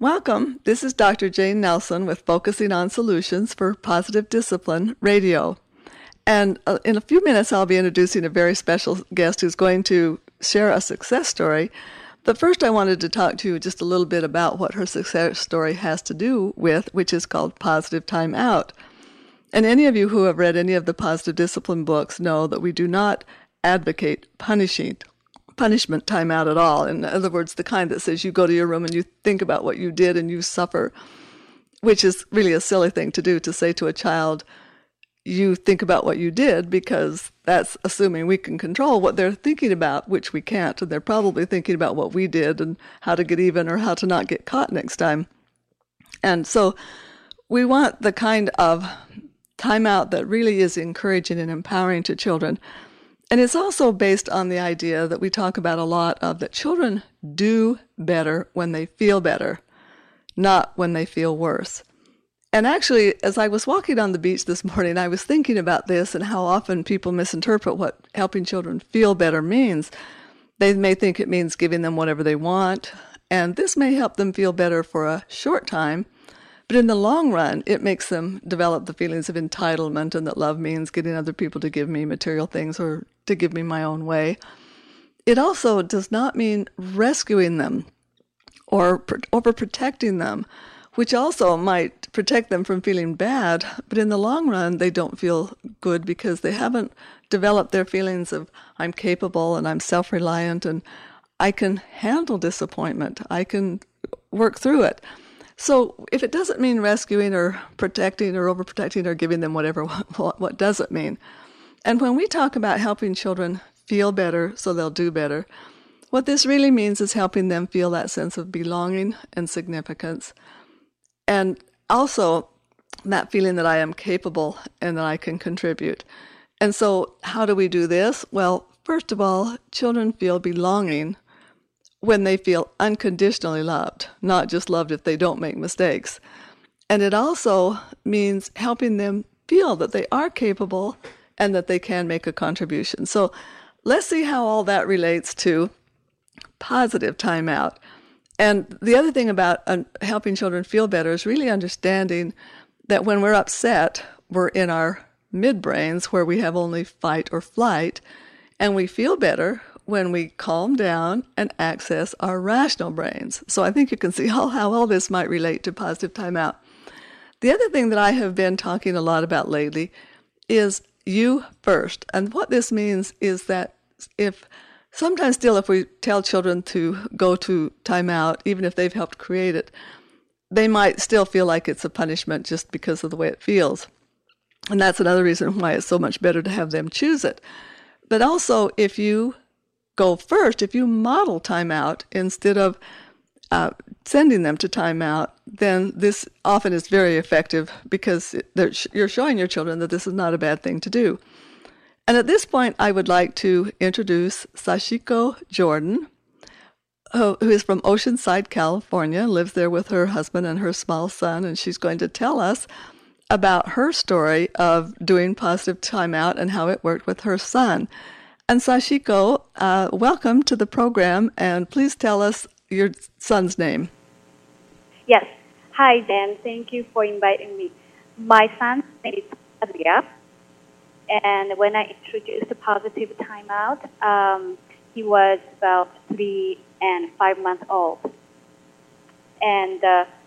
Welcome. This is Dr. Jane Nelson with Focusing on Solutions for Positive Discipline Radio. And in a few minutes, I'll be introducing a very special guest who's going to share a success story. But first, I wanted to talk to you just a little bit about what her success story has to do with, which is called Positive Time Out. And any of you who have read any of the Positive Discipline books know that we do not advocate punishment time out at all. In other words, the kind that says you go to your room and you think about what you did and you suffer, which is really a silly thing to do, to say to a child, you think about what you did, because that's assuming we can control what they're thinking about, which we can't. And they're probably thinking about what we did and how to get even or how to not get caught next time. And so we want the kind of timeout that really is encouraging and empowering to children. And it's also based on the idea that we talk about a lot of that children do better when they feel better, not when they feel worse. And actually, as I was walking on the beach this morning, I was thinking about this and how often people misinterpret what helping children feel better means. They may think it means giving them whatever they want, and this may help them feel better for a short time, but in the long run, it makes them develop the feelings of entitlement and that love means getting other people to give me material things or to give me my own way. It also does not mean rescuing them or overprotecting them, which also might protect them from feeling bad, but in the long run, they don't feel good because they haven't developed their feelings of I'm capable and I'm self-reliant and I can handle disappointment. I can work through it. So if it doesn't mean rescuing or protecting or overprotecting or giving them whatever, what does it mean? And when we talk about helping children feel better so they'll do better, what this really means is helping them feel that sense of belonging and significance. And also that feeling that I am capable and that I can contribute. And so how do we do this? Well, first of all, children feel belonging when they feel unconditionally loved, not just loved if they don't make mistakes. And it also means helping them feel that they are capable and that they can make a contribution. So let's see how all that relates to positive timeout. And the other thing about helping children feel better is really understanding that when we're upset, we're in our midbrains where we have only fight or flight, and we feel better when we calm down and access our rational brains. So I think you can see how all this might relate to positive timeout. The other thing that I have been talking a lot about lately is you first. And what this means is that if we tell children to go to timeout, even if they've helped create it, they might still feel like it's a punishment just because of the way it feels. And that's another reason why it's so much better to have them choose it. But also, if you go first, if you model timeout instead of sending them to timeout, then this often is very effective because you're showing your children that this is not a bad thing to do. And at this point, I would like to introduce Sashiko Jordan, who is from Oceanside, California, lives there with her husband and her small son, and she's going to tell us about her story of doing positive timeout and how it worked with her son. And Sashiko, welcome to the program, and please tell us your son's name. Yes. Hi, Dan. Thank you for inviting me. My son's name is Adria, and when I introduced the positive timeout, he was about 3 and 5 months old. And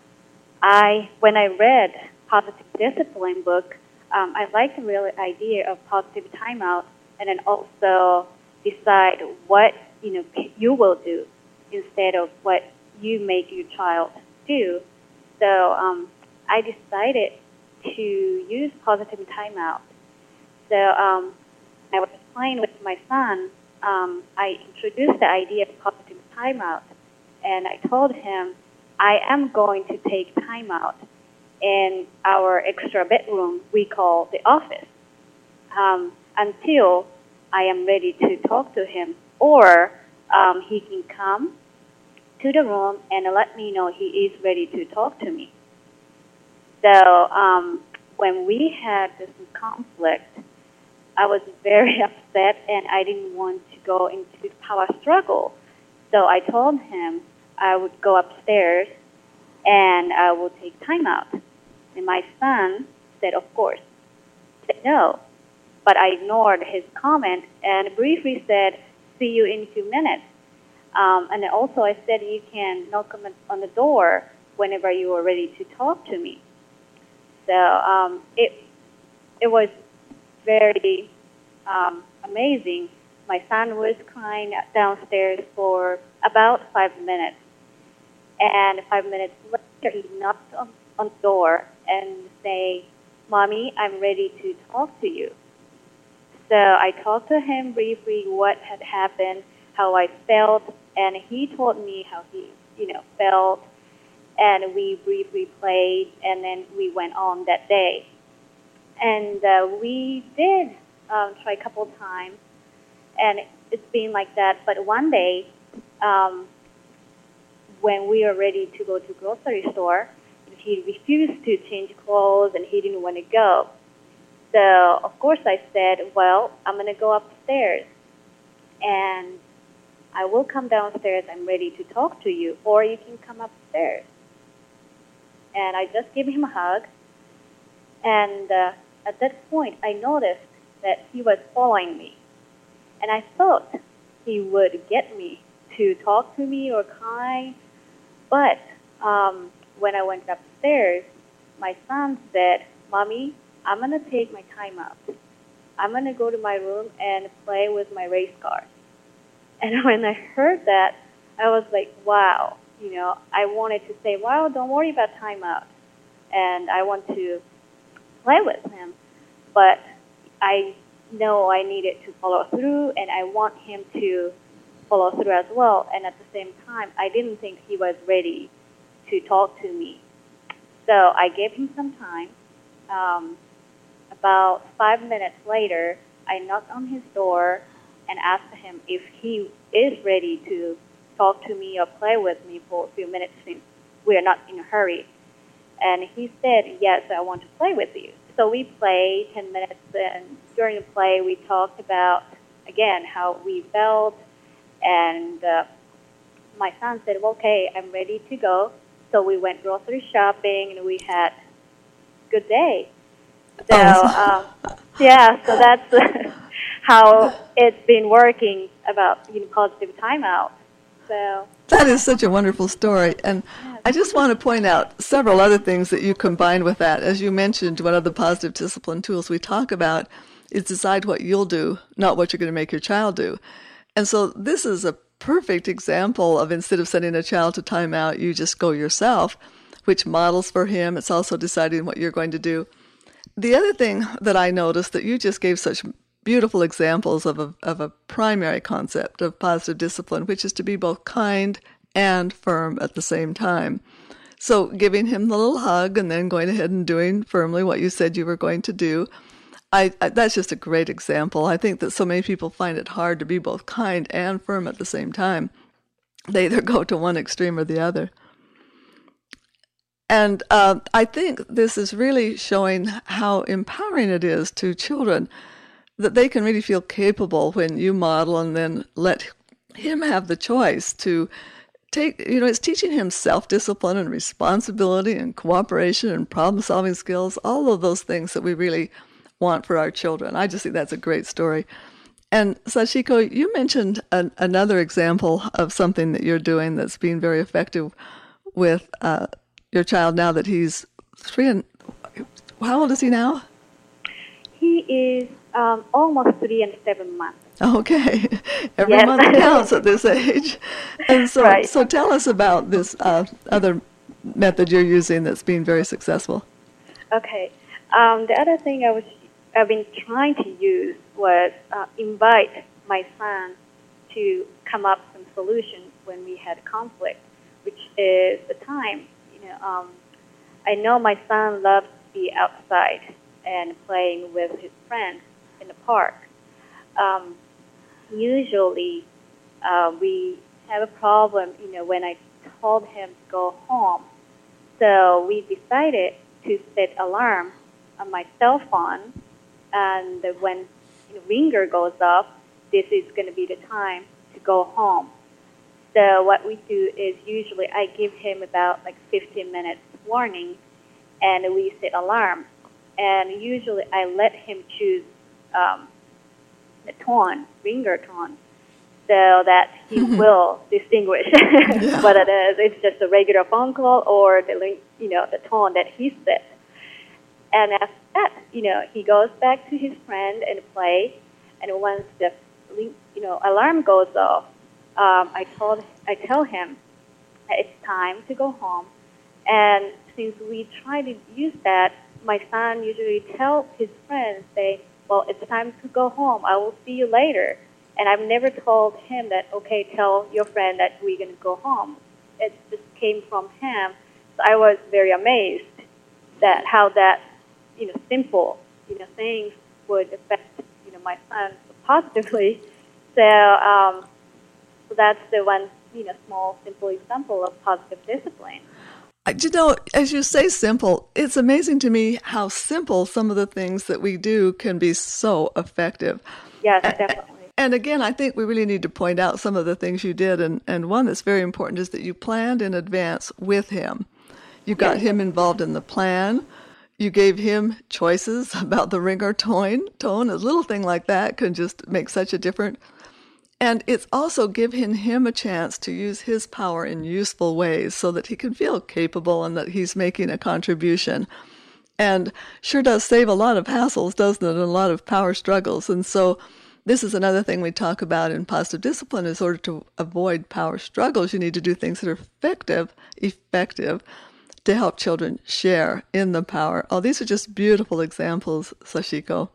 when I read Positive Discipline book, I liked the real idea of positive timeout, and then also decide what you will do instead of what you make your child do. So I decided to use positive timeout. So I was playing with my son. I introduced the idea of positive timeout, and I told him I am going to take timeout in our extra bedroom we call the office. Until I am ready to talk to him, or he can come to the room and let me know he is ready to talk to me. So when we had this conflict, I was very upset and I didn't want to go into the power struggle. So I told him I would go upstairs and I will take time out. And my son said, of course. I said, no. But I ignored his comment and briefly said, see you in a few minutes. And then also I said, you can knock on the door whenever you are ready to talk to me. So it was very amazing. My son was crying downstairs for about 5 minutes. And 5 minutes later, he knocked on the door and say, Mommy, I'm ready to talk to you. So I talked to him briefly what had happened, how I felt, and he told me how he, felt. And we briefly played, and then we went on that day. And we did try a couple of times, and it's been like that. But one day, when we were ready to go to grocery store, he refused to change clothes, and he didn't want to go. So, of course, I said, well, I'm going to go upstairs, and I will come downstairs. I'm ready to talk to you, or you can come upstairs. And I just gave him a hug, and at that point, I noticed that he was following me. And I thought he would get me to talk to me or cry, but when I went upstairs, my son said, Mommy, I'm going to take my time out. I'm going to go to my room and play with my race cars. And when I heard that, I was like, wow. I wanted to say, wow, don't worry about time out. And I want to play with him. But I know I needed to follow through, and I want him to follow through as well. And at the same time, I didn't think he was ready to talk to me. So I gave him some time. About 5 minutes later, I knocked on his door and asked him if he is ready to talk to me or play with me for a few minutes since we are not in a hurry. And he said, yes, I want to play with you. So we played 10 minutes, and during the play, we talked about, again, how we felt. And my son said, well, okay, I'm ready to go. So we went grocery shopping, and we had a good day. So, so that's how it's been working about positive timeout. So that is such a wonderful story. And I just want to point out several other things that you combined with that. As you mentioned, one of the positive discipline tools we talk about is decide what you'll do, not what you're going to make your child do. And so this is a perfect example of, instead of sending a child to timeout, you just go yourself, which models for him. It's also deciding what you're going to do. The other thing that I noticed, that you just gave such beautiful examples of a primary concept of positive discipline, which is to be both kind and firm at the same time. So giving him the little hug and then going ahead and doing firmly what you said you were going to do, that's just a great example. I think that so many people find it hard to be both kind and firm at the same time. They either go to one extreme or the other. And I think this is really showing how empowering it is to children, that they can really feel capable when you model and then let him have the choice to take, it's teaching him self-discipline and responsibility and cooperation and problem-solving skills, all of those things that we really want for our children. I just think that's a great story. And Sachiko, you mentioned another example of something that you're doing that's been very effective with your child now that he's 3 and... How old is he now? He is almost 3 and 7 months. Okay. Every month counts at this age. And so, right. So tell us about this other method you're using that's been very successful. Okay. The other thing I've been trying to use was invite my son to come up with some solutions when we had conflict, which is the time. I know my son loves to be outside and playing with his friends in the park. Usually, we have a problem, when I told him to go home. So we decided to set alarm on my cell phone, and when the ringer goes off, this is going to be the time to go home. So what we do is usually I give him about like 15 minutes warning, and we set alarm. And usually I let him choose the tone, ringer tone, so that he will distinguish what it is. It's just a regular phone call or the tone that he set. And after that, he goes back to his friend and play. And once the alarm goes off, I tell him that it's time to go home. And since we try to use that, my son usually tells his friends, say, well, it's time to go home. I will see you later. And I've never told him that, okay, tell your friend that we're going to go home. It just came from him. So I was very amazed that how that, simple, things would affect, my son positively. So that's the one, small, simple example of positive discipline. As you say simple, it's amazing to me how simple some of the things that we do can be so effective. Yes, definitely. And again, I think we really need to point out some of the things you did. And one that's very important is that you planned in advance with him. You got him involved in the plan. You gave him choices about the ringer tone. A little thing like that can just make such a difference. And it's also giving him a chance to use his power in useful ways so that he can feel capable and that he's making a contribution. And sure does save a lot of hassles, doesn't it, and a lot of power struggles. And so this is another thing we talk about in positive discipline. In order to avoid power struggles, you need to do things that are effective to help children share in the power. Oh, these are just beautiful examples, Sachiko.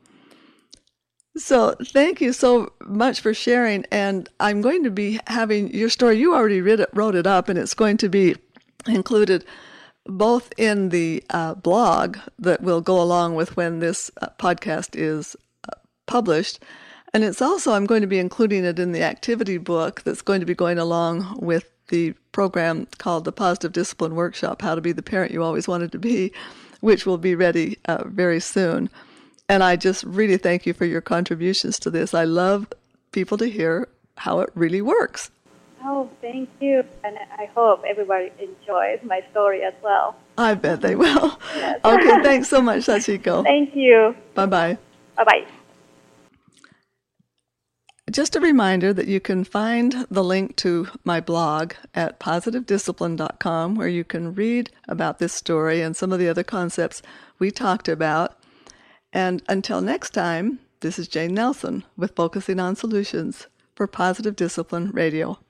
So thank you so much for sharing. And I'm going to be having your story. You already wrote it up, and it's going to be included both in the blog that will go along with when this podcast is published. And it's also, I'm going to be including it in the activity book that's going to be going along with the program called the Positive Discipline Workshop, How to Be the Parent You Always Wanted to Be, which will be ready very soon. And I just really thank you for your contributions to this. I love people to hear how it really works. Oh, thank you. And I hope everybody enjoys my story as well. I bet they will. Yes. Okay, thanks so much, Sachiko. Thank you. Bye-bye. Bye-bye. Just a reminder that you can find the link to my blog at positivediscipline.com, where you can read about this story and some of the other concepts we talked about. And until next time, this is Jane Nelson with Focusing on Solutions for Positive Discipline Radio.